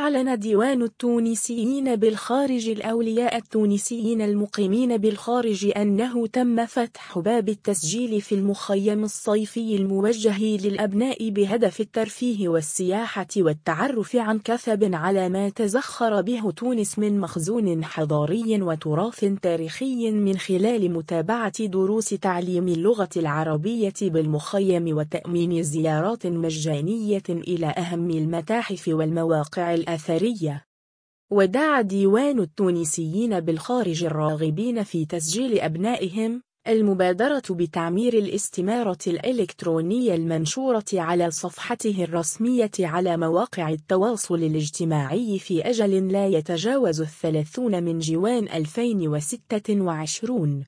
أعلن ديوان التونسيين بالخارج الأولياء التونسيين المقيمين بالخارج أنه تم فتح باب التسجيل في المخيم الصيفي الموجه للأبناء بهدف الترفيه والسياحة والتعرف عن كثب على ما تزخر به تونس من مخزون حضاري وتراث تاريخي من خلال متابعة دروس تعليم اللغة العربية بالمخيم وتأمين زيارات مجانية إلى أهم المتاحف والمواقع الأثرية. ودعا ديوان التونسيين بالخارج الراغبين في تسجيل أبنائهم المبادرة بتعمير الاستمارة الإلكترونية المنشورة على صفحته الرسمية على مواقع التواصل الاجتماعي في أجل لا يتجاوز 30 من جوان 2026.